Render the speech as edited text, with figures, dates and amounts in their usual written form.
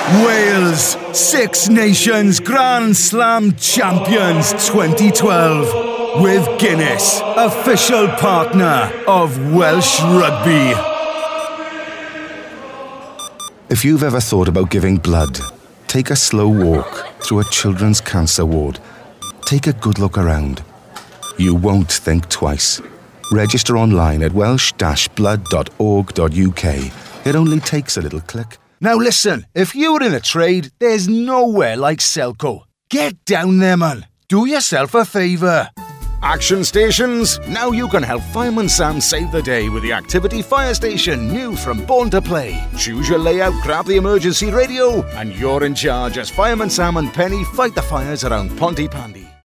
Wales, Six Nations Grand Slam Champions 2012. With Guinness, official partner of Welsh Rugby. If you've ever thought about giving blood, take a slow walk through a children's cancer ward. Take a good look around. You won't think twice. Register online at welsh-blood.org.uk. It only takes a little click. Now listen, if you're in a trade, there's nowhere like Selco. Get down there, man. Do yourself a favour. Action Stations. Now you can help Fireman Sam save the day with the Activity Fire Station, new from Born to Play. Choose your layout, grab the emergency radio, and you're in charge as Fireman Sam and Penny fight the fires around Pontypandy.